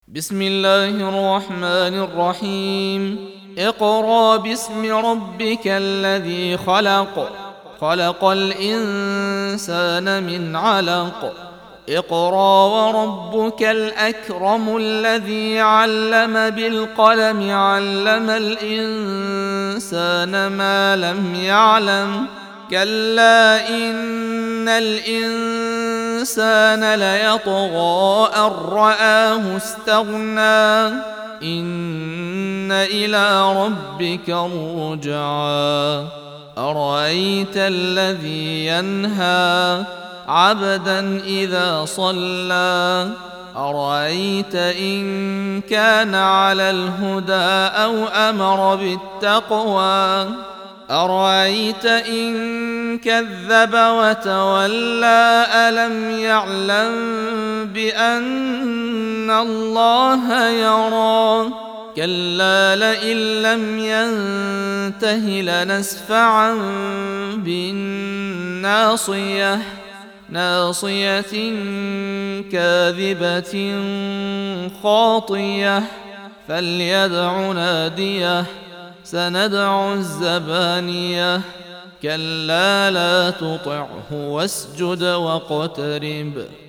بسم الله الرحمن الرحيم. اقرأ باسم ربك الذي خلق، خلق الإنسان من علق. اقرأ وربك الأكرم الذي علم بالقلم، علم الإنسان ما لم يعلم. كلا إن الإنسان ليطغى أن رآه استغنى، إن إلى ربك الرجعى. أرأيت الذي ينهى عبدا إذا صلى، أرأيت إن كان على الهدى أو أمر بالتقوى، أرأيت إن كذب وتولى. ألم يعلم بأن الله يرى. كلا لئن لم ينته لنسفعا بالناصية، ناصية كاذبة خاطية. فليدع ناديه، سندع الزبانية. كلا لا تطعه واسجد واقترب.